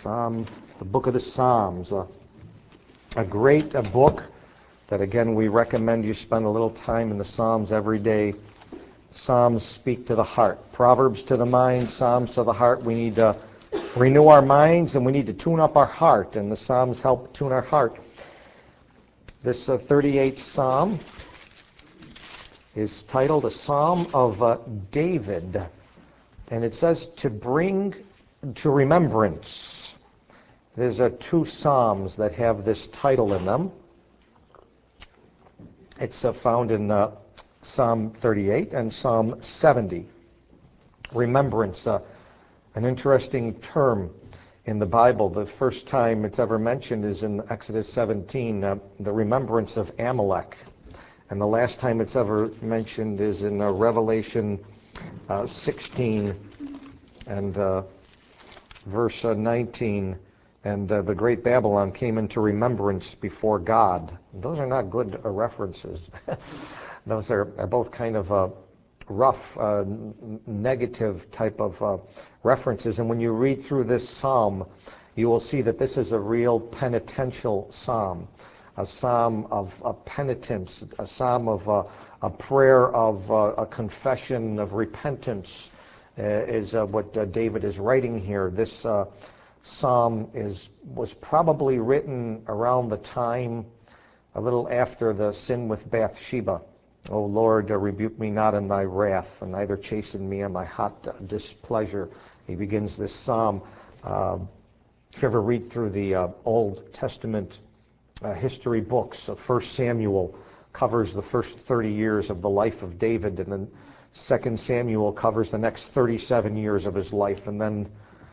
The book of the Psalms, a great book that, again, we recommend you spend a little time in the Psalms every day. Psalms speak to the heart. Proverbs to the mind, Psalms to the heart. We need to renew our minds and we need to tune up our heart, and the Psalms help tune our heart. This 38th Psalm is titled A Psalm of David, and it says to bring to remembrance. There's two Psalms that have this title in them. It's found in Psalm 38 and Psalm 70. Remembrance, an interesting term in the Bible. The first time it's ever mentioned is in Exodus 17, the remembrance of Amalek. And the last time it's ever mentioned is in Revelation 16 and verse 19. And the great Babylon came into remembrance before God. Those are not good references. Those are both kind of rough, negative type of references. And when you read through this psalm, you will see that this is a real penitential psalm, a psalm of penitence, a psalm of a prayer of a confession of repentance is what David is writing here. This psalm was probably written around the time, a little after the sin with Bathsheba. O Lord, rebuke me not in thy wrath, and neither chasten me in thy hot displeasure. He begins this psalm. If you ever read through the Old Testament history books, 1 Samuel covers the first 30 years of the life of David, and then 2 Samuel covers the next 37 years of his life, and then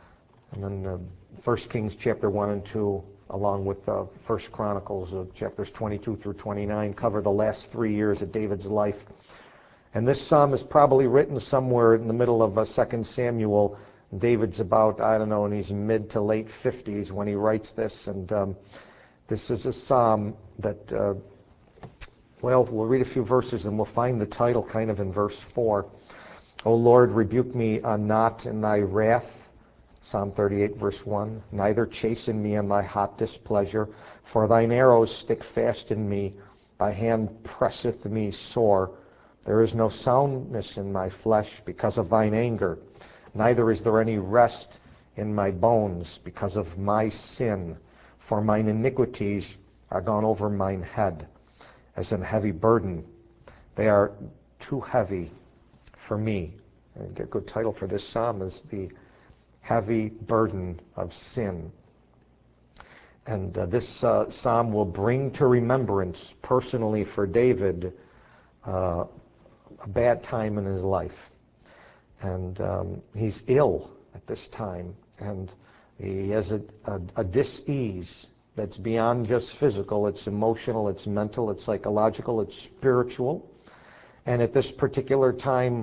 1 Kings chapter 1 and 2, along with 1 Chronicles chapters 22 through 29, cover the last 3 years of David's life. And this psalm is probably written somewhere in the middle of 2 Samuel. David's about, in his mid to late 50s when he writes this. And this is a psalm that, we'll read a few verses and we'll find the title kind of in verse 4. O Lord, rebuke me not in thy wrath. Psalm 38, verse 1. Neither chasten me in thy hot displeasure, for thine arrows stick fast in me. Thy hand presseth me sore. There is no soundness in my flesh because of thine anger. Neither is there any rest in my bones because of my sin. For mine iniquities are gone over mine head, as an heavy burden. They are too heavy for me. And a good title for this psalm is The Heavy Burden of Sin. And this psalm will bring to remembrance personally for David a bad time in his life. And he's ill at this time, and he has a dis-ease that's beyond just physical. It's emotional, it's mental, it's psychological, it's spiritual. And at this particular time,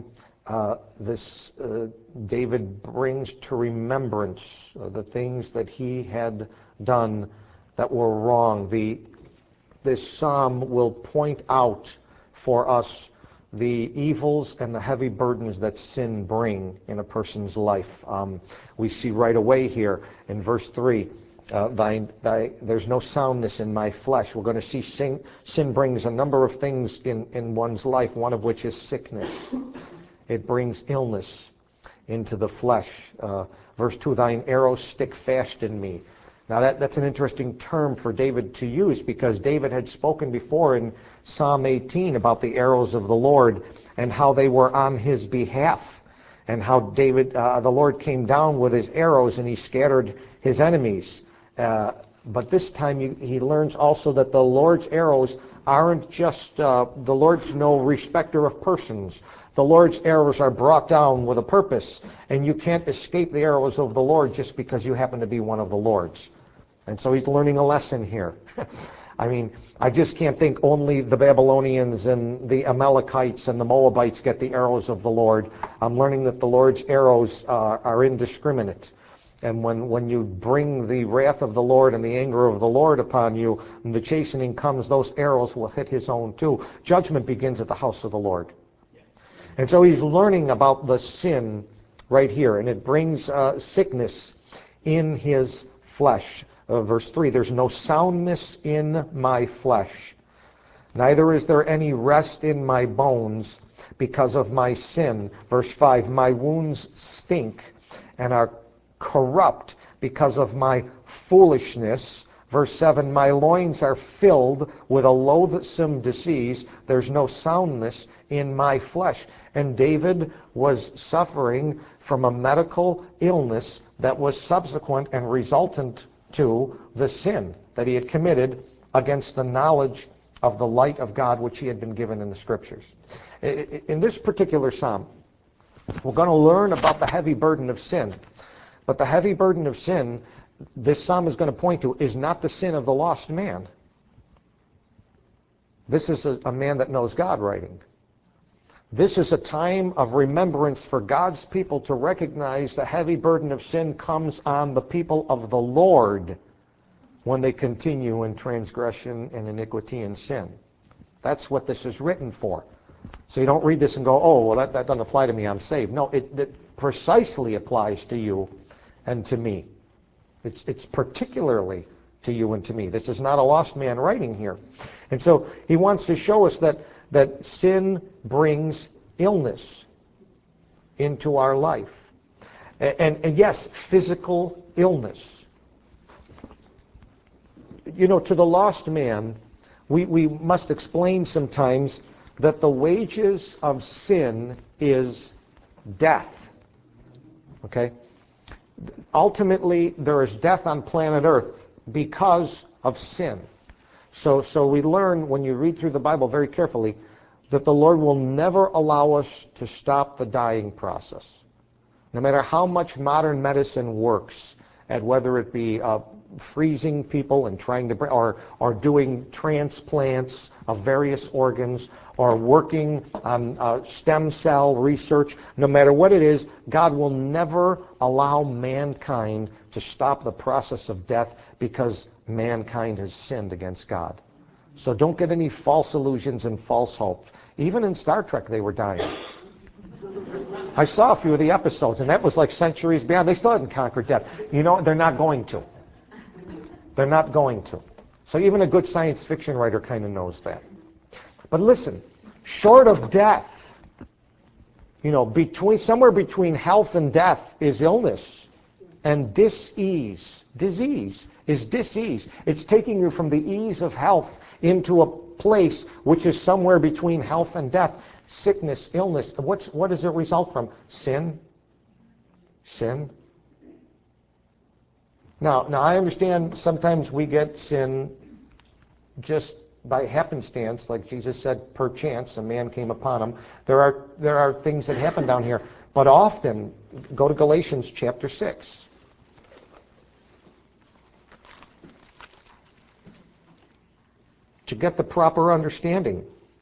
David brings to remembrance the things that he had done that were wrong. This psalm will point out for us the evils and the heavy burdens that sin bring in a person's life. We see right away here in verse 3, there's no soundness in my flesh. We're going to see sin brings a number of things in one's life, one of which is sickness. It brings illness into the flesh. Verse 2, thine arrows stick fast in me. Now that's an interesting term for David to use, because David had spoken before in Psalm 18 about the arrows of the Lord and how they were on his behalf, and how the Lord came down with his arrows and he scattered his enemies. But this time he learns also that the Lord's arrows aren't just, the Lord's no respecter of persons. The Lord's arrows are brought down with a purpose, and you can't escape the arrows of the Lord just because you happen to be one of the Lord's. And so he's learning a lesson here. I just can't think only the Babylonians and the Amalekites and the Moabites get the arrows of the Lord. I'm learning that the Lord's arrows are indiscriminate. And when you bring the wrath of the Lord and the anger of the Lord upon you, and the chastening comes, those arrows will hit his own too. Judgment begins at the house of the Lord. And so he's learning about the sin right here, and it brings sickness in his flesh. Verse 3, there's no soundness in my flesh. Neither is there any rest in my bones because of my sin. Verse 5, my wounds stink and are corrupt because of my foolishness. Verse 7, my loins are filled with a loathsome disease. There's no soundness in my flesh. And David was suffering from a medical illness that was subsequent and resultant to the sin that he had committed against the knowledge of the light of God which he had been given in the Scriptures. In this particular psalm, we're going to learn about the heavy burden of sin. But the heavy burden of sin, this psalm is going to point to, is not the sin of the lost man. This is a man that knows God writing. This is a time of remembrance for God's people to recognize the heavy burden of sin comes on the people of the Lord when they continue in transgression and iniquity and sin. That's what this is written for. So you don't read this and go, oh, well, that doesn't apply to me, I'm saved. No, it precisely applies to you and to me. It's particularly to you and to me. This is not a lost man writing here. And so he wants to show us that sin brings illness into our life. And yes, physical illness. You know, to the lost man, we must explain sometimes that the wages of sin is death. Okay? Ultimately, there is death on planet Earth because of sin. So we learn, when you read through the Bible very carefully, that the Lord will never allow us to stop the dying process. No matter how much modern medicine works at whether it be freezing people and trying to, or doing transplants of various organs, or working on stem cell research, no matter what it is, God will never allow mankind to stop the process of death because mankind has sinned against God. So don't get any false illusions and false hope. Even in Star Trek, they were dying. I saw a few of the episodes, and that was like centuries beyond. They still hadn't conquered death. You know, they're not going to. They're not going to. So even a good science fiction writer kind of knows that. But listen, short of death, you know, somewhere between health and death is illness. And disease is disease. It's taking you from the ease of health into a place which is somewhere between health and death. Sickness, illness. What does it result from? Sin. Sin. Now I understand sometimes we get sin just by happenstance, like Jesus said, perchance a man came upon him. There are things that happen down here, but often, go to Galatians chapter 6. To get the proper understanding.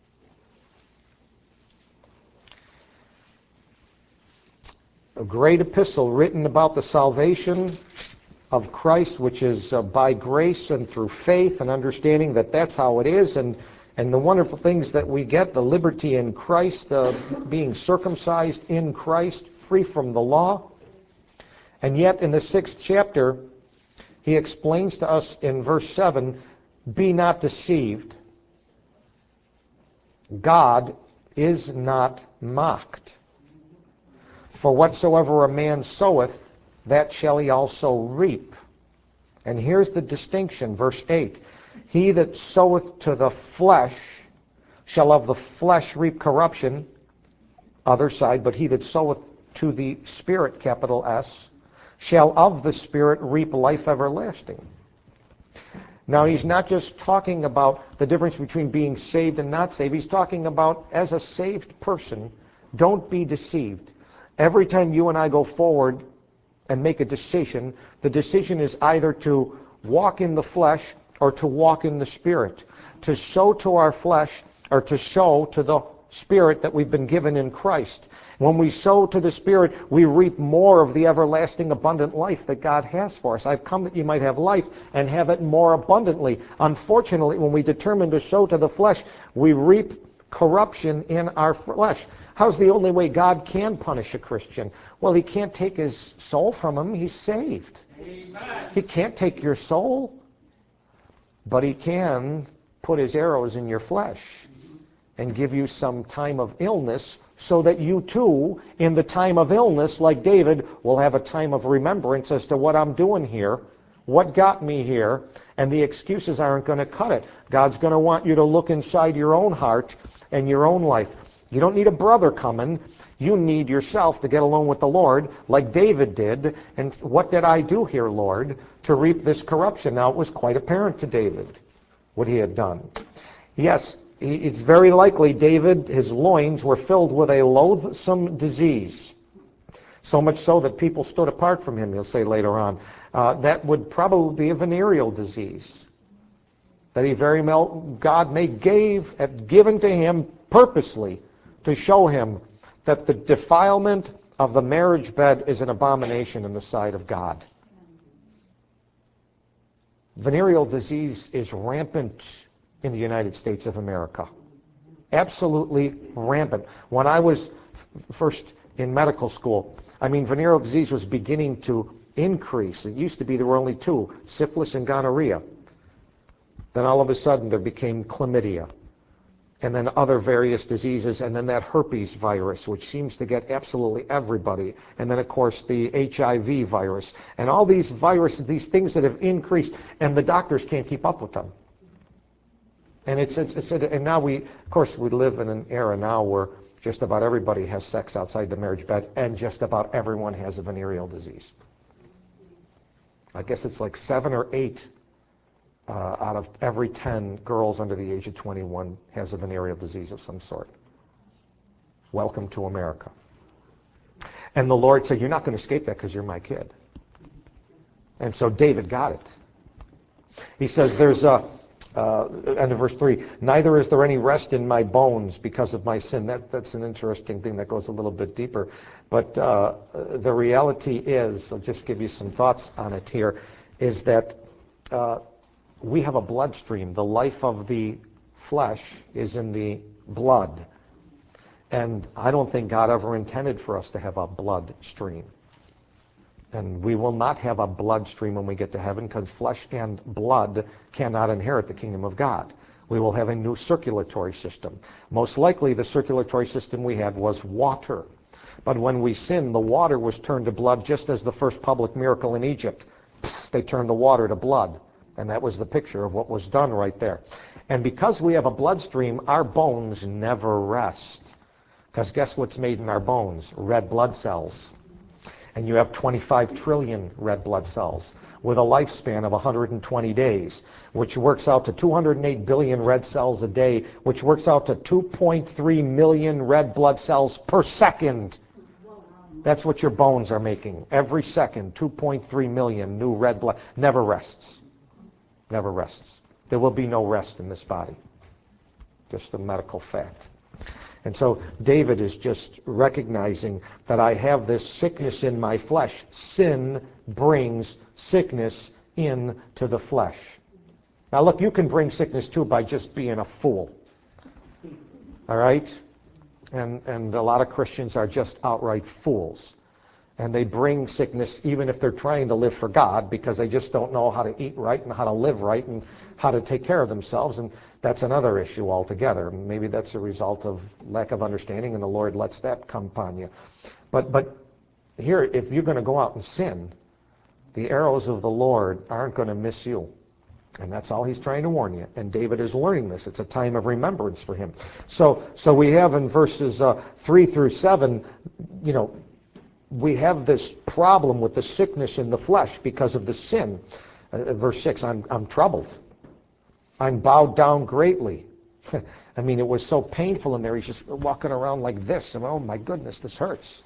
A great epistle written about the salvation of Christ, which is by grace and through faith, and understanding that that's how it is, and the wonderful things that we get, the liberty in Christ, being circumcised in Christ, free from the law. And yet in the 6th chapter, he explains to us in verse 7, be not deceived. God is not mocked. For whatsoever a man soweth, that shall he also reap. And here's the distinction, verse 8. He that soweth to the flesh shall of the flesh reap corruption, other side, but he that soweth to the Spirit, capital S, shall of the Spirit reap life everlasting. Now, he's not just talking about the difference between being saved and not saved. He's talking about, as a saved person, don't be deceived. Every time you and I go forward and make a decision, the decision is either to walk in the flesh or to walk in the Spirit. To sow to our flesh or to sow to the Spirit that we've been given in Christ. When we sow to the Spirit, we reap more of the everlasting abundant life that God has for us. I've come that you might have life and have it more abundantly. Unfortunately, when we determine to sow to the flesh, we reap corruption in our flesh. How's the only way God can punish a Christian? Well, he can't take his soul from him. He's saved. He can't take your soul, but he can put his arrows in your flesh and give you some time of illness so that you too, in the time of illness, like David, will have a time of remembrance as to what I'm doing here, what got me here, and the excuses aren't going to cut it. God's going to want you to look inside your own heart and your own life. You don't need a brother coming. You need yourself to get alone with the Lord like David did. And what did I do here, Lord, to reap this corruption? Now, it was quite apparent to David what he had done. Yes, it's very likely David, his loins were filled with a loathsome disease. So much so that people stood apart from him, he'll say later on. That would probably be a venereal disease. That he very well, God may given to him purposely to show him that the defilement of the marriage bed is an abomination in the sight of God. Venereal disease is rampant in the United States of America. Absolutely rampant. When I was first in medical school, venereal disease was beginning to increase. It used to be there were only two, syphilis and gonorrhea. Then all of a sudden there became chlamydia, and then other various diseases, and then that herpes virus, which seems to get absolutely everybody, and then of course the HIV virus, and all these viruses, these things that have increased, and the doctors can't keep up with them. And and now we live in an era now where just about everybody has sex outside the marriage bed, and just about everyone has a venereal disease. I guess it's like 7 or 8 out of every 10 girls under the age of 21 has a venereal disease of some sort. Welcome to America. And the Lord said, you're not going to escape that because you're my kid. And so David got it. He says end of verse 3, neither is there any rest in my bones because of my sin. That's an interesting thing that goes a little bit deeper. But the reality is, I'll just give you some thoughts on it here, is that we have a bloodstream. The life of the flesh is in the blood. And I don't think God ever intended for us to have a bloodstream. And we will not have a bloodstream when we get to heaven because flesh and blood cannot inherit the kingdom of God. We will have a new circulatory system. Most likely the circulatory system we had was water. But when we sinned, the water was turned to blood just as the first public miracle in Egypt. They turned the water to blood. And that was the picture of what was done right there. And because we have a bloodstream, our bones never rest. Because guess what's made in our bones? Red blood cells. And you have 25 trillion red blood cells with a lifespan of 120 days, which works out to 208 billion red cells a day, which works out to 2.3 million red blood cells per second. That's what your bones are making. Every second, 2.3 million new red blood. Never rests. Never rests. There will be no rest in this body. Just a medical fact. And so David is just recognizing that I have this sickness in my flesh. Sin brings sickness into the flesh. Now look, you can bring sickness too by just being a fool. All right? And a lot of Christians are just outright fools. And they bring sickness even if they're trying to live for God because they just don't know how to eat right and how to live right and how to take care of themselves. And that's another issue altogether. Maybe that's a result of lack of understanding and the Lord lets that come upon you. But here, if you're going to go out and sin, the arrows of the Lord aren't going to miss you. And that's all he's trying to warn you. And David is learning this. It's a time of remembrance for him. So we have in verses 3 through 7, we have this problem with the sickness in the flesh because of the sin. Verse 6, I'm troubled. I'm bowed down greatly. It was so painful in there. He's just walking around like this. And oh my goodness, this hurts.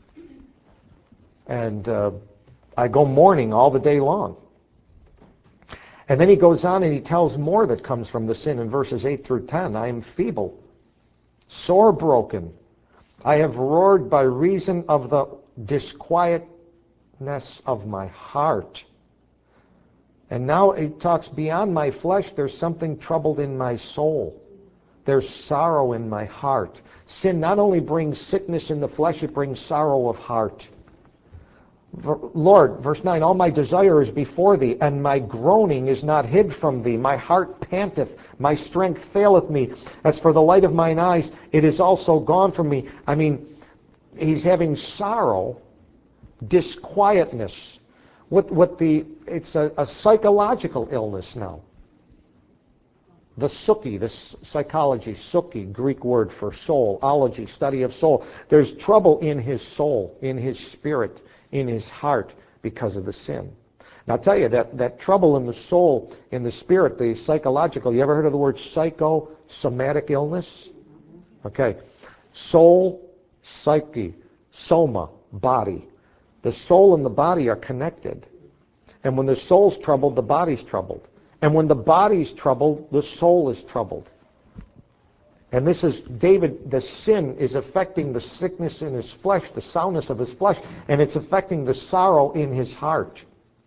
And I go mourning all the day long. And then he goes on and he tells more that comes from the sin in verses 8 through 10. I am feeble, sore broken. I have roared by reason of the disquietness of my heart. And now it talks beyond my flesh, there's something troubled in my soul. There's sorrow in my heart. Sin not only brings sickness in the flesh, it brings sorrow of heart. Lord, verse 9, all my desire is before thee, and my groaning is not hid from thee. My heart panteth, my strength faileth me. As for the light of mine eyes, it is also gone from me. I mean, he's having sorrow, disquietness. It's a psychological illness now. The Suki, the psychology, Suki, Greek word for soul, ology, study of soul. There's trouble in his soul, in his spirit, in his heart because of the sin. Now I'll tell you that trouble in the soul, in the spirit, the psychological, you ever heard of the word psychosomatic illness? Okay. Soul, psyche, soma, body. The soul and the body are connected. And when the soul's troubled, the body's troubled. And when the body's troubled, the soul is troubled. And this is, David, the sin is affecting the sickness in his flesh, the soundness of his flesh, and it's affecting the sorrow in his heart.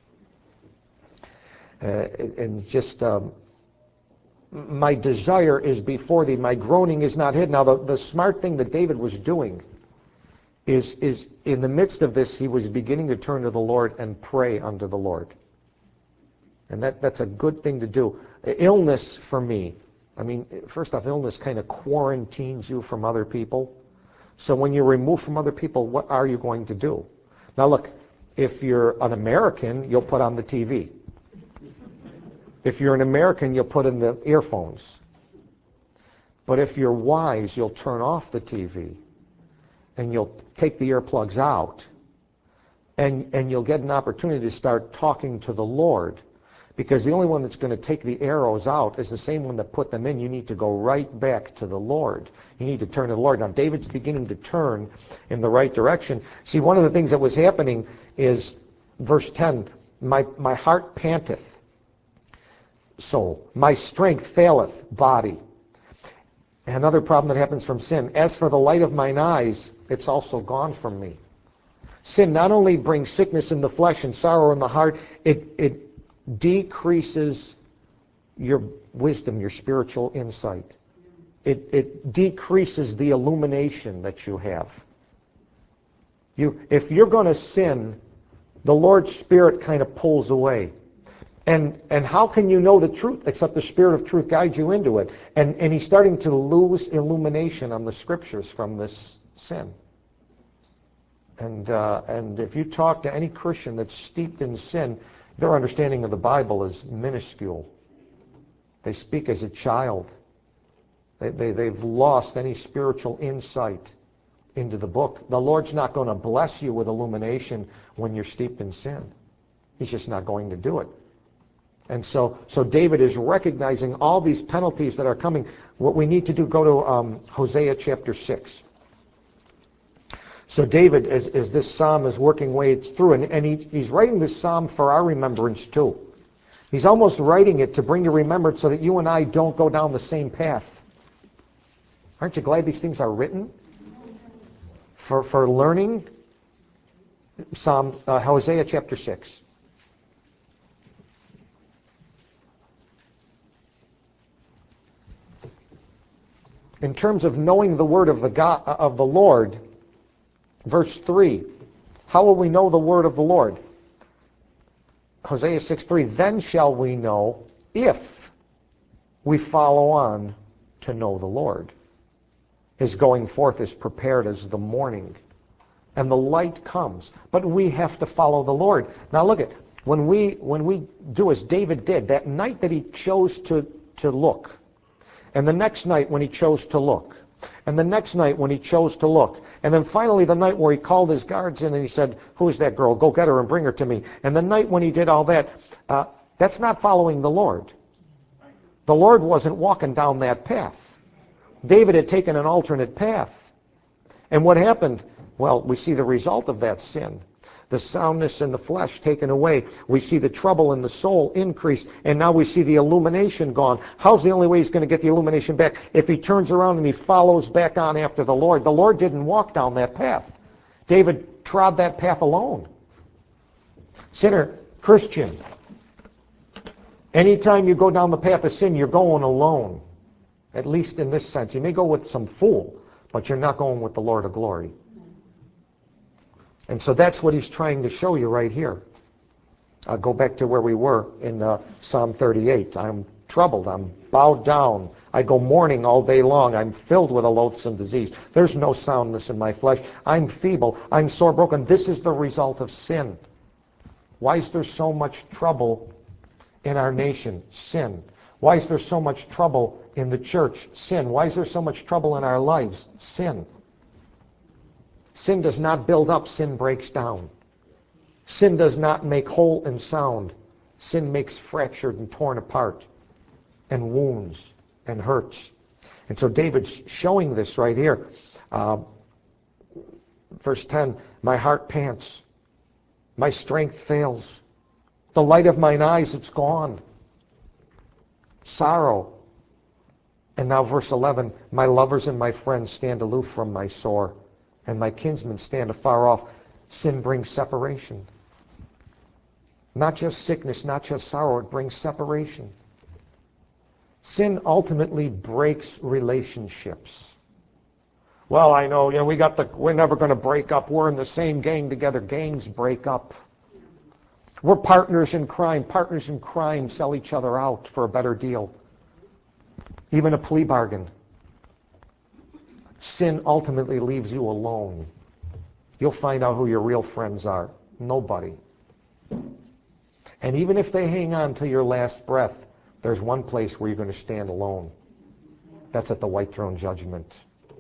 My desire is before thee, my groaning is not hid. Now, the smart thing that David was doing is in the midst of this, he was beginning to turn to the Lord and pray unto the Lord. And that's a good thing to do. Illness for me, I mean, first off, illness kind of quarantines you from other people. So when you're removed from other people, what are you going to do? Now look, if you're an American, you'll put on the TV. If you're an American, you'll put in the earphones. But if you're wise, you'll turn off the TV and you'll take the earplugs out and you'll get an opportunity to start talking to the Lord. Because the only one that's going to take the arrows out is the same one that put them in. You need to go right back to the Lord. You need to turn to the Lord. Now, David's beginning to turn in the right direction. See, one of the things that was happening is, verse 10, my heart panteth, soul. My strength faileth, body. Another problem that happens from sin. As for the light of mine eyes, it's also gone from me. Sin not only brings sickness in the flesh and sorrow in the heart, it decreases your wisdom, your spiritual insight. It decreases the illumination that you have. If you're going to sin, the Lord's Spirit kind of pulls away. And how can you know the truth except the Spirit of truth guides you into it? And he's starting to lose illumination on the Scriptures from this sin. And if you talk to any Christian that's steeped in sin, their understanding of the Bible is minuscule. They speak as a child. They've lost any spiritual insight into the book. The Lord's not going to bless you with illumination when you're steeped in sin. He's just not going to do it. And so David is recognizing all these penalties that are coming. What we need to do, go to Hosea chapter 6. So David, as this psalm is working way through, and he's writing this psalm for our remembrance too. He's almost writing it to bring to remembrance so that you and I don't go down the same path. Aren't you glad these things are written? For learning, Hosea chapter 6. In terms of knowing the word of the Lord, verse 3, how will we know the word of the Lord? Hosea 6:3, then shall we know if we follow on to know the Lord. His going forth is prepared as the morning, and the light comes. But we have to follow the Lord. Now look at, when we do as David did, that night that he chose to look, and the next night when he chose to look, and the next night when he chose to look, and then finally the night where he called his guards in and he said, who is that girl? Go get her and bring her to me. And the night when he did all that, that's not following the Lord. The Lord wasn't walking down that path. David had taken an alternate path. And what happened? Well, we see the result of that sin. The soundness in the flesh taken away. We see the trouble in the soul increase. And now we see the illumination gone. How's the only way he's going to get the illumination back? If he turns around and he follows back on after the Lord. The Lord didn't walk down that path. David trod that path alone. Sinner, Christian, anytime you go down the path of sin, you're going alone. At least in this sense. You may go with some fool, but you're not going with the Lord of glory. And so that's what he's trying to show you right here. I'll go back to where we were in Psalm 38. I'm troubled. I'm bowed down. I go mourning all day long. I'm filled with a loathsome disease. There's no soundness in my flesh. I'm feeble. I'm sore broken. This is the result of sin. Why is there so much trouble in our nation? Sin. Why is there so much trouble in the church? Sin. Why is there so much trouble in our lives? Sin. Sin does not build up. Sin breaks down. Sin does not make whole and sound. Sin makes fractured and torn apart and wounds and hurts. And so David's showing this right here. Verse 10, my heart pants. My strength fails. The light of mine eyes, it's gone. Sorrow. And now verse 11, my lovers and my friends stand aloof from my sore, and my kinsmen stand afar off. Sin brings separation. Not just sickness, not just sorrow, it brings separation. Sin ultimately breaks relationships. Well, I know, we're never going to break up. We're in the same gang together. Gangs break up. We're partners in crime. Partners in crime sell each other out for a better deal. Even a plea bargain. Sin ultimately leaves you alone. You'll find out who your real friends are. Nobody. And even if they hang on to your last breath, there's one place where you're going to stand alone. That's at the white throne judgment.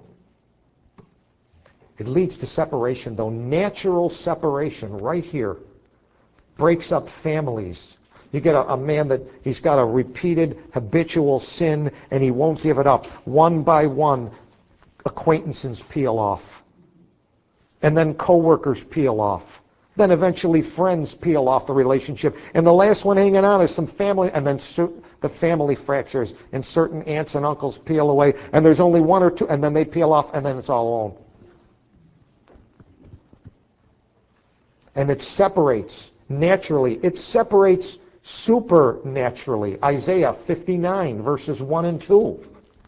It leads to separation, though. Natural separation right here breaks up families. You get a man that he's got a repeated habitual sin and he won't give it up. One by one, acquaintances peel off. And then coworkers peel off. Then eventually friends peel off the relationship. And the last one hanging on is some family, and then the family fractures, and certain aunts and uncles peel away, and there's only one or two, and then they peel off, and then it's all alone. And it separates naturally. It separates supernaturally. Isaiah 59, verses 1 and 2.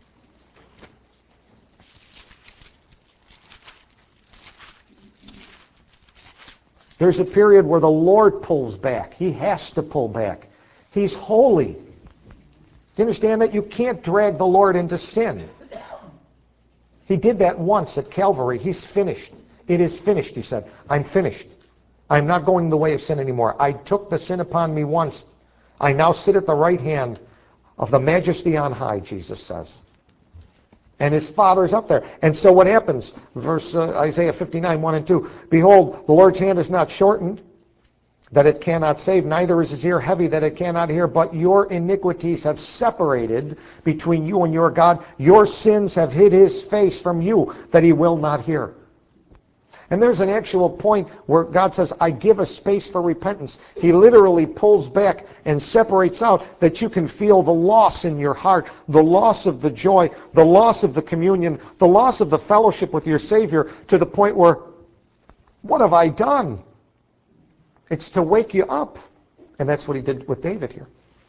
There's a period where the Lord pulls back. He has to pull back. He's holy. Do you understand that? You can't drag the Lord into sin. He did that once at Calvary. He's finished. It is finished, he said. I'm finished. I'm not going the way of sin anymore. I took the sin upon me once. I now sit at the right hand of the majesty on high, Jesus says. And his Father's up there. And so what happens? Isaiah 59, 1 and 2. Behold, the Lord's hand is not shortened, that it cannot save, neither is his ear heavy, that it cannot hear. But your iniquities have separated between you and your God. Your sins have hid his face from you, that he will not hear. And there's an actual point where God says, I give a space for repentance. He literally pulls back and separates out that you can feel the loss in your heart, the loss of the joy, the loss of the communion, the loss of the fellowship with your Savior, to the point where, what have I done? It's to wake you up. And that's what he did with David here.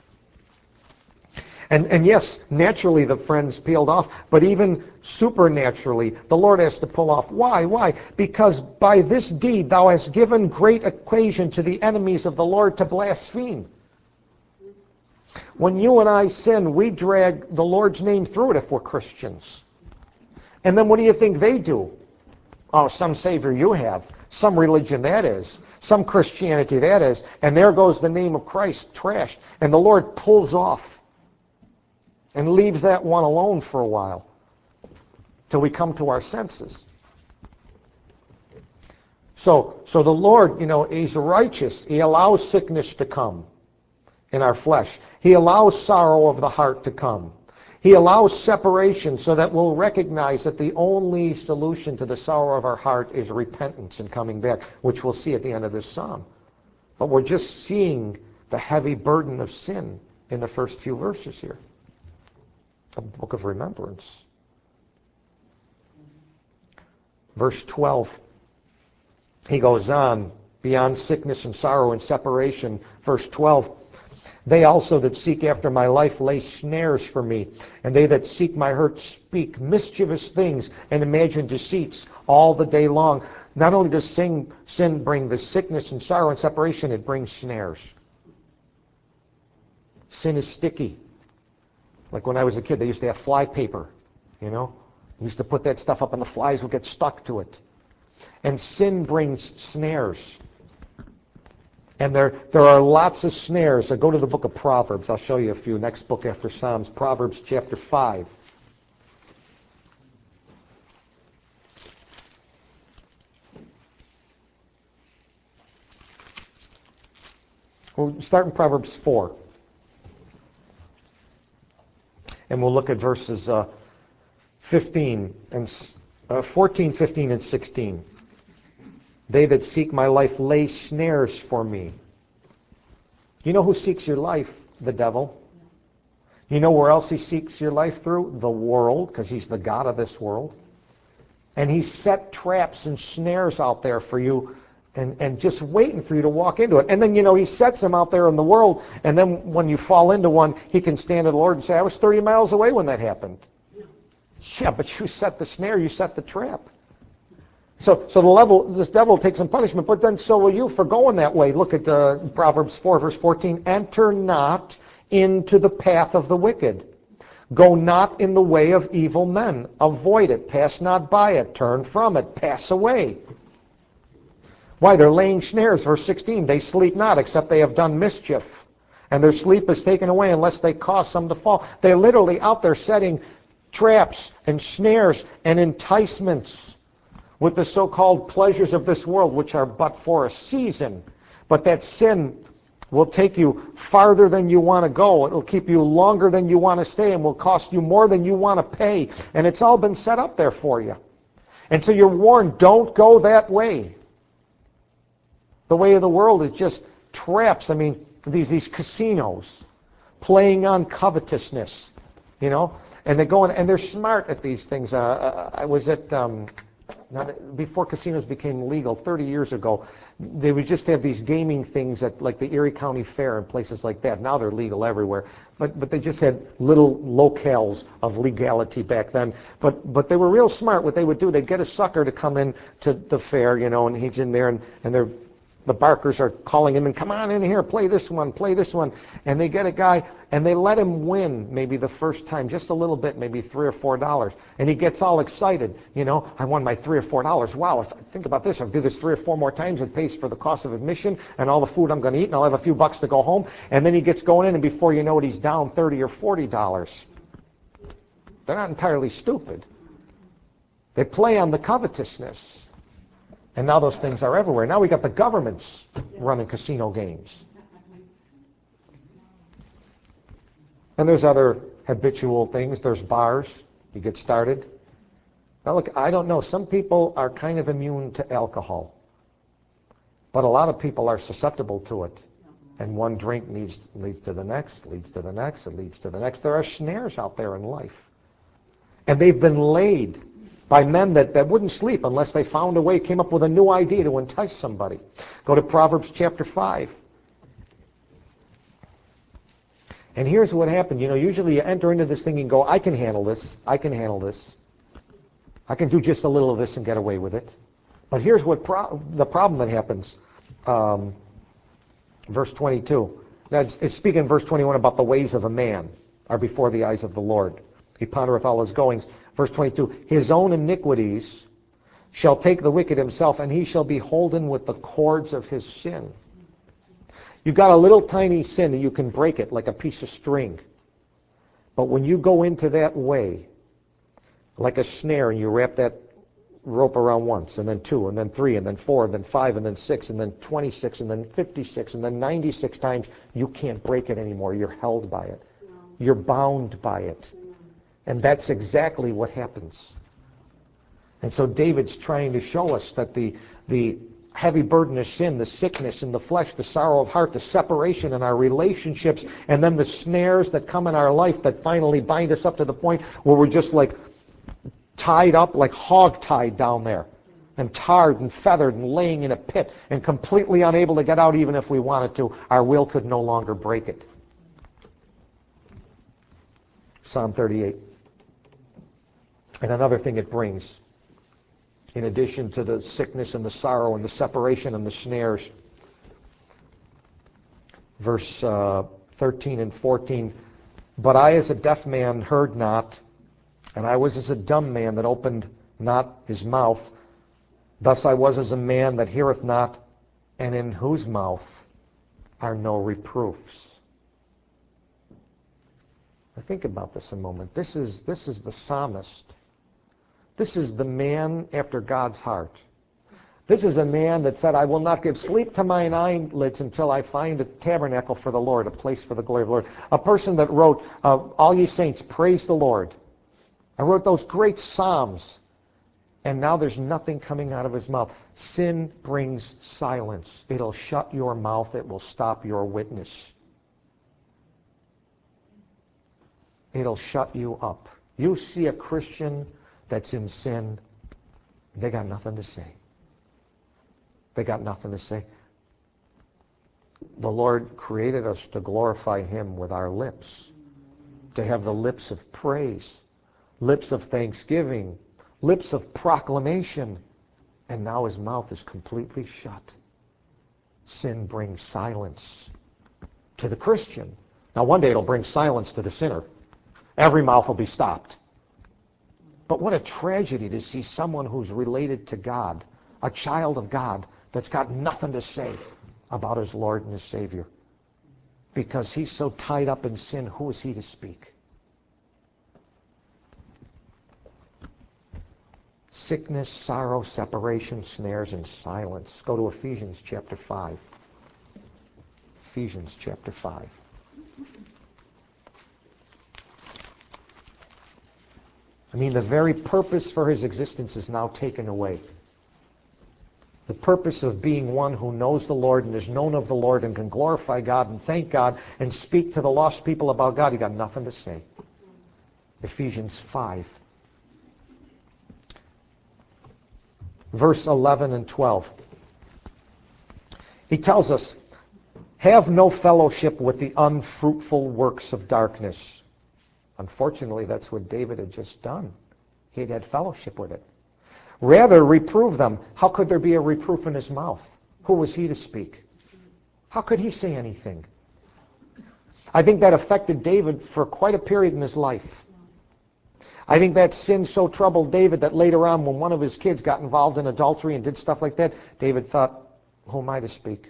And yes, naturally the friends peeled off, but even supernaturally, the Lord has to pull off. Why? Why? Because by this deed thou hast given great occasion to the enemies of the Lord to blaspheme. When you and I sin, we drag the Lord's name through it if we're Christians. And then what do you think they do? Oh, some Savior you have. Some religion that is. Some Christianity that is. And there goes the name of Christ trashed. And the Lord pulls off and leaves that one alone for a while till we come to our senses. So the Lord, he's righteous. He allows sickness to come in our flesh. He allows sorrow of the heart to come. He allows separation so that we'll recognize that the only solution to the sorrow of our heart is repentance and coming back, which we'll see at the end of this psalm. But we're just seeing the heavy burden of sin in the first few verses here. A book of remembrance. Verse 12, he goes on, beyond sickness and sorrow and separation. Verse 12, they also that seek after my life lay snares for me, and they that seek my hurt speak mischievous things and imagine deceits all the day long. Not only does sin bring the sickness and sorrow and separation, it brings snares. Sin is sticky. Like when I was a kid, they used to have fly paper, you know. They used to put that stuff up and the flies would get stuck to it. And sin brings snares. And there are lots of snares. So go to the book of Proverbs. I'll show you a few. Next book after Psalms, Proverbs chapter 5. We'll start in Proverbs 4. And we'll look at verses 14, 15, and 16. They that seek my life lay snares for me. You know who seeks your life? The devil. You know where else he seeks your life through? The world, because he's the god of this world. And he's set traps and snares out there for you and just waiting for you to walk into it. And then, he sets them out there in the world, and then when you fall into one, he can stand to the Lord and say, I was 30 miles away when that happened. Yeah, but you set the snare, you set the trap. So this devil takes some punishment, but then so will you for going that way. Look at Proverbs 4, verse 14. Enter not into the path of the wicked. Go not in the way of evil men. Avoid it. Pass not by it. Turn from it. Pass away. Why? They're laying snares. Verse 16. They sleep not except they have done mischief. And their sleep is taken away unless they cause some to fall. They're literally out there setting traps and snares and enticements with the so-called pleasures of this world, which are but for a season. But that sin will take you farther than you want to go. It'll keep you longer than you want to stay and will cost you more than you want to pay. And it's all been set up there for you. And so you're warned, don't go that way. The way of the world is just traps. I mean, these casinos playing on covetousness, and they go in, and they're smart at these things. I was at before casinos became legal 30 years ago. They would just have these gaming things at like the Erie County Fair and places like that. Now they're legal everywhere, but they just had little locales of legality back then. But they were real smart. What they would do, they'd get a sucker to come in to the fair, and he's in there, and the barkers are calling him and come on in here, play this one. And they get a guy and they let him win maybe the first time, just a little bit, maybe $3 or $4. And he gets all excited. I won my $3 or $4. Wow, if I think about this, I'll do this 3 or 4 more times. It pays for the cost of admission and all the food I'm going to eat, and I'll have a few bucks to go home. And then he gets going in, and before you know it, he's down $30 or $40. They're not entirely stupid. They play on the covetousness. And now those things are everywhere. Now we got the governments running casino games. And there's other habitual things. There's bars. You get started. Now look, I don't know. Some people are kind of immune to alcohol. But a lot of people are susceptible to it. And one drink leads to the next, leads to the next, it leads to the next. There are snares out there in life. And they've been laid by men that wouldn't sleep unless they found a way, came up with a new idea to entice somebody. Go to Proverbs chapter 5. And here's what happened. Usually you enter into this thing and go, I can handle this. I can handle this. I can do just a little of this and get away with it. But here's what the problem that happens. Verse 22. Now it's speaking in verse 21 about the ways of a man are before the eyes of the Lord. He pondereth all his goings. Verse 22, his own iniquities shall take the wicked himself, and he shall be holden with the cords of his sin. You've got a little tiny sin, and you can break it like a piece of string. But when you go into that way, like a snare, and you wrap that rope around once, and then 2, and then 3, and then 4, and then 5, and then 6, and then 26, and then 56, and then 96 times, you can't break it anymore. You're held by it. You're bound by it. And that's exactly what happens. And so David's trying to show us that the heavy burden of sin, the sickness in the flesh, the sorrow of heart, the separation in our relationships, and then the snares that come in our life that finally bind us up to the point where we're just like tied up, like hog-tied down there, and tarred and feathered and laying in a pit and completely unable to get out even if we wanted to. Our will could no longer break it. Psalm 38. And another thing it brings in addition to the sickness and the sorrow and the separation and the snares. Verse 13 and 14, but I as a deaf man heard not, and I was as a dumb man that opened not his mouth. Thus I was as a man that heareth not, and in whose mouth are no reproofs. Now think about this a moment. This is the psalmist. This is the man after God's heart. This is a man that said, I will not give sleep to mine eyelids until I find a tabernacle for the Lord, a place for the glory of the Lord. A person that wrote, all ye saints, praise the Lord. I wrote those great psalms. And now there's nothing coming out of his mouth. Sin brings silence. It'll shut your mouth. It will stop your witness. It'll shut you up. You see a Christian that's in sin, they got nothing to say. They got nothing to say. The Lord created us to glorify Him with our lips, to have the lips of praise, lips of thanksgiving, lips of proclamation. And now His mouth is completely shut. Sin brings silence to the Christian. Now one day it'll bring silence to the sinner. Every mouth will be stopped. But what a tragedy to see someone who's related to God, a child of God, that's got nothing to say about his Lord and his Savior. Because he's so tied up in sin, who is he to speak? Sickness, sorrow, separation, snares, and silence. Go to Ephesians chapter 5. Ephesians chapter 5. I mean, the very purpose for his existence is now taken away. The purpose of being one who knows the Lord and is known of the Lord and can glorify God and thank God and speak to the lost people about God, he got nothing to say. Ephesians 5. Verse 11 and 12. He tells us, have no fellowship with the unfruitful works of darkness. Unfortunately, that's what David had just done. He had fellowship with it. Rather, reprove them. How could there be a reproof in his mouth? Who was he to speak? How could he say anything? I think that affected David for quite a period in his life. I think that sin so troubled David that later on, when one of his kids got involved in adultery and did stuff like that, David thought, who am I to speak?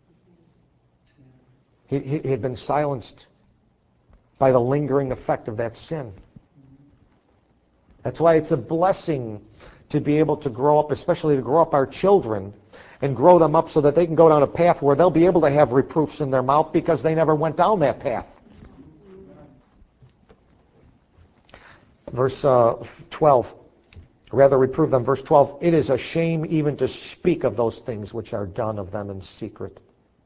He had been silenced by the lingering effect of that sin. That's why it's a blessing to be able to grow up, especially to grow up our children, and grow them up so that they can go down a path where they'll be able to have reproofs in their mouth because they never went down that path. Verse 12. Rather reprove them. Verse 12. It is a shame even to speak of those things which are done of them in secret.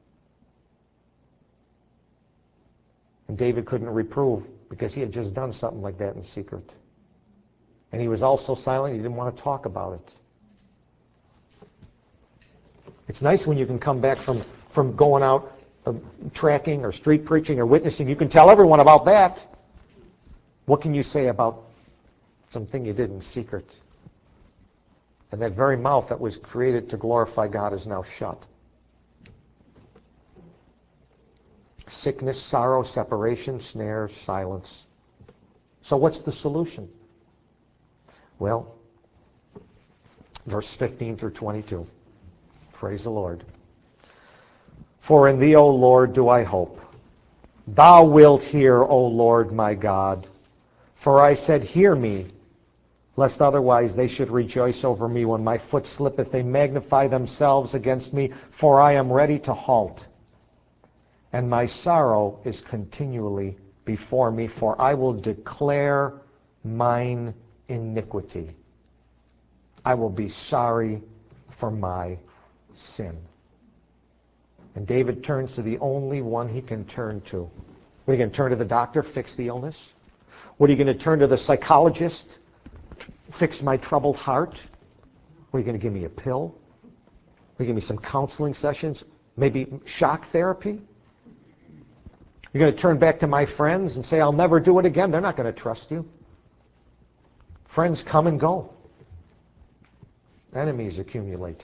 And David couldn't reprove because he had just done something like that in secret. And he was also silent. He didn't want to talk about it. It's nice when you can come back from going out tracking or street preaching or witnessing. You can tell everyone about that. What can you say about something you did in secret? And that very mouth that was created to glorify God is now shut. Sickness, sorrow, separation, snares, silence. So what's the solution? Well, verse 15 through 22. Praise the Lord. For in thee, O Lord, do I hope. Thou wilt hear, O Lord my God. For I said, hear me, lest otherwise they should rejoice over me. When my foot slippeth, they magnify themselves against me, for I am ready to halt. And my sorrow is continually before me, for I will declare mine iniquity. I will be sorry for my sin. And David turns to the only one he can turn to. What, are you going to turn to the doctor, fix the illness? What, are you going to turn to the psychologist, fix my troubled heart? What, are you going to give me a pill? Are you going to give me some counseling sessions? Maybe shock therapy? You're going to turn back to my friends and say, I'll never do it again. They're not going to trust you. Friends come and go. Enemies accumulate.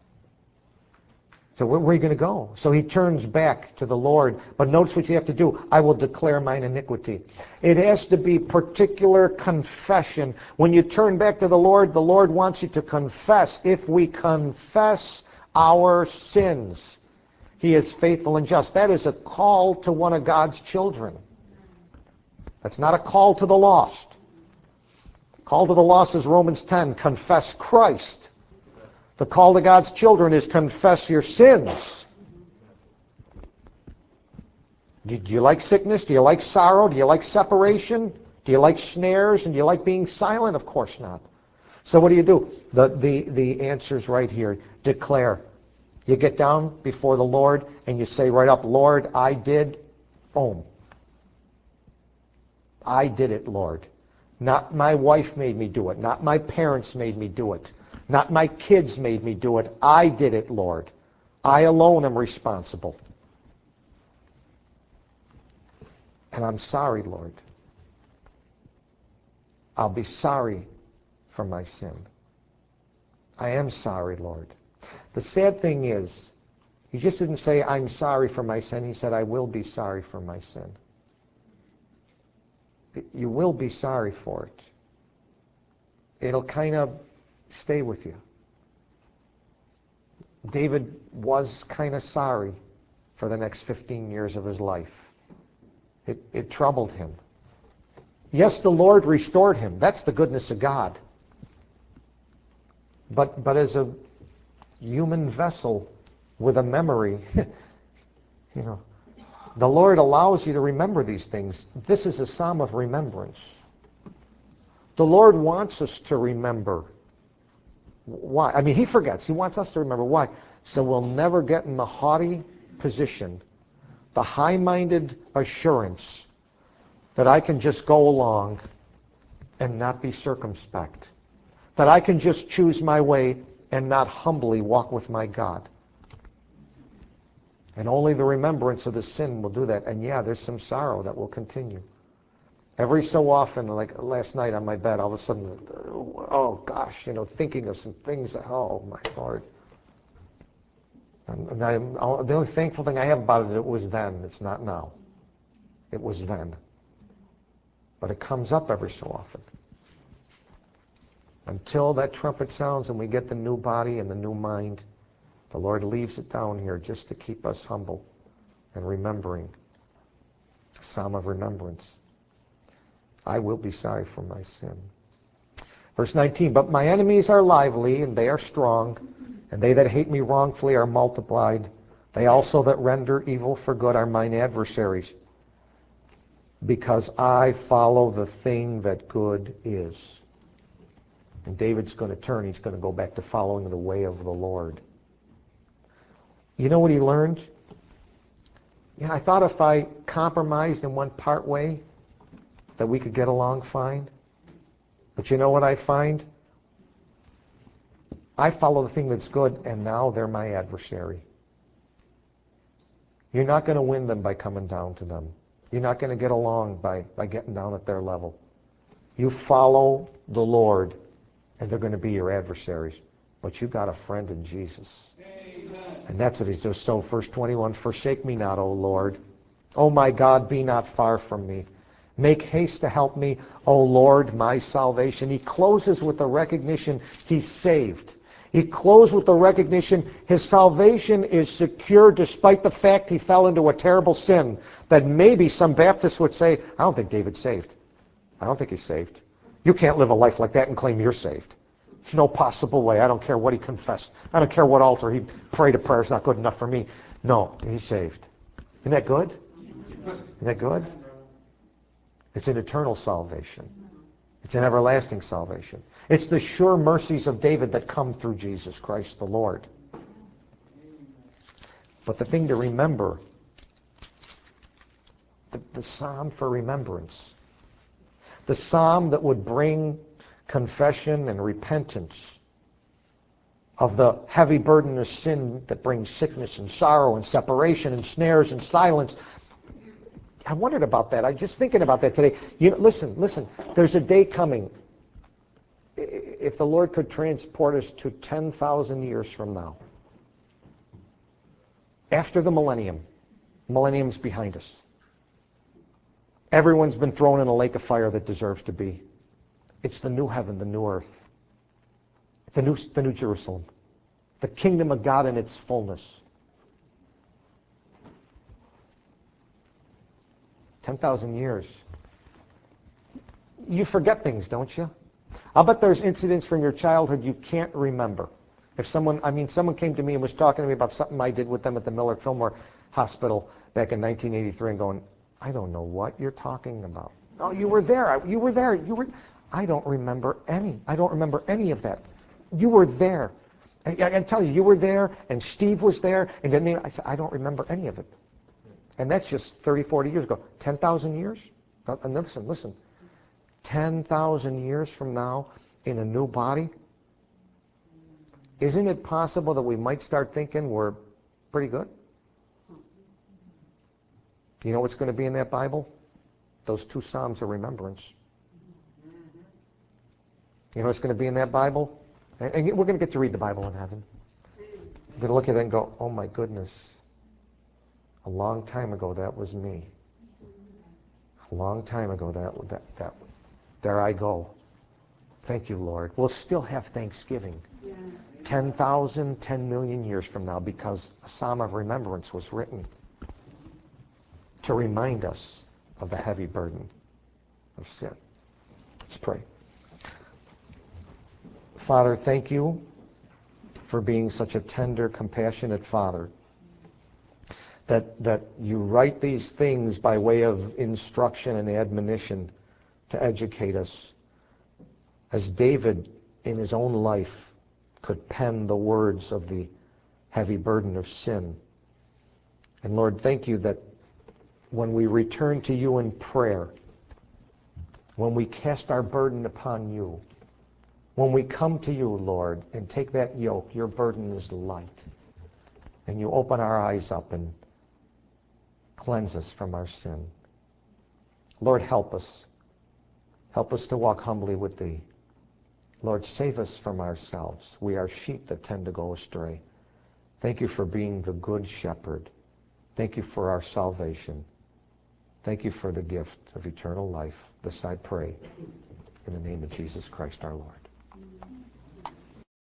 So where are you going to go? So he turns back to the Lord. But notice what you have to do. I will declare mine iniquity. It has to be particular confession. When you turn back to the Lord wants you to confess. If we confess our sins, He is faithful and just. That is a call to one of God's children. That's not a call to the lost. The call to the lost is Romans 10, confess Christ. The call to God's children is confess your sins. Do you like sickness? Do you like sorrow? Do you like separation? Do you like snares? And do you like being silent? Of course not. So what do? The answer's right here. Declare. You get down before the Lord and you say right up, Lord, I did. Boom. I did it, Lord. Not my wife made me do it. Not my parents made me do it. Not my kids made me do it. I did it, Lord. I alone am responsible. And I'm sorry, Lord. I'll be sorry for my sin. I am sorry, Lord. The sad thing is, He just didn't say, I'm sorry for my sin. He said, I will be sorry for my sin. You will be sorry for it. It'll kind of stay with you. David was kind of sorry for the next 15 years of his life. It troubled him. Yes, the Lord restored him. That's the goodness of God. But as a human vessel with a memory, the Lord allows you to remember these things. This is a psalm of remembrance. The Lord wants us to remember. Why? I mean, He forgets. He wants us to remember. Why? So we'll never get in the haughty position, the high-minded assurance that I can just go along and not be circumspect. That I can just choose my way and not humbly walk with my God. And only the remembrance of the sin will do that. And yeah, there's some sorrow that will continue. Every so often, like last night on my bed, all of a sudden, oh gosh, thinking of some things, oh my Lord. And the only thankful thing I have about it was then. It's not now. It was then. But it comes up every so often. Until that trumpet sounds and we get the new body and the new mind, the Lord leaves it down here just to keep us humble and remembering. A psalm of remembrance. I will be sorry for my sin. Verse 19, but my enemies are lively, and they are strong, and they that hate me wrongfully are multiplied. They also that render evil for good are mine adversaries, because I follow the thing that good is. And David's going to turn. He's going to go back to following the way of the Lord. You know what he learned? I thought if I compromised in one part way, that we could get along fine. But you know what I find? I follow the thing that's good, and now they're my adversary. You're not going to win them by coming down to them. You're not going to get along by getting down at their level. You follow the Lord, and they're going to be your adversaries. But you got a friend in Jesus. Amen. And that's what He's doing. So verse 21, forsake me not, O Lord. O my God, be not far from me. Make haste to help me, O Lord, my salvation. He closes with the recognition he's saved. He closed with the recognition his salvation is secure despite the fact he fell into a terrible sin that maybe some Baptists would say, I don't think David's saved. I don't think he's saved. You can't live a life like that and claim you're saved. There's no possible way. I don't care what he confessed. I don't care what altar he prayed a prayer is not good enough for me. No, he's saved. Isn't that good? Isn't that good? It's an eternal salvation. It's an everlasting salvation. It's the sure mercies of David that come through Jesus Christ the Lord. But the thing to remember, the psalm for remembrance, the psalm that would bring confession and repentance of the heavy burden of sin that brings sickness and sorrow and separation and snares and silence. I wondered about that. I'm just thinking about that today. Listen. There's a day coming. if the Lord could transport us to 10,000 years from now, after the millennium's behind us. Everyone's been thrown in a lake of fire that deserves to be. It's the new heaven, the new earth, the new Jerusalem, the kingdom of God in its fullness. 10,000 years. You forget things, don't you? I'll bet there's incidents from your childhood you can't remember. If someone came to me and was talking to me about something I did with them at the Millard Fillmore Hospital back in 1983 and going, I don't know what you're talking about. Oh, you were there. You were there. I don't remember any. I don't remember any of that. You were there. I can tell you were there, and Steve was there, and then I said, I don't remember any of it. And that's just 30, 40 years ago. 10,000 years? And listen. 10,000 years from now, in a new body, isn't it possible that we might start thinking we're pretty good? You know what's going to be in that Bible? Those 2 Psalms of remembrance. You know what's going to be in that Bible? And we're going to get to read the Bible in heaven. We're going to look at it and go, oh my goodness. A long time ago, that was me. A long time ago, that there I go. Thank you, Lord. We'll still have Thanksgiving. 10,000, 10 million years from now, because a Psalm of remembrance was written to remind us of the heavy burden of sin. Let's pray. Father, thank you for being such a tender, compassionate Father, that you write these things by way of instruction and admonition to educate us. As David, in his own life, could pen the words of the heavy burden of sin. And Lord, thank you that when we return to you in prayer, when we cast our burden upon you, when we come to you, Lord, and take that yoke, your burden is light. And you open our eyes up and cleanse us from our sin. Lord, help us. Help us to walk humbly with thee. Lord, save us from ourselves. We are sheep that tend to go astray. Thank you for being the good shepherd. Thank you for our salvation. Thank you for the gift of eternal life. This I pray in the name of Jesus Christ our Lord.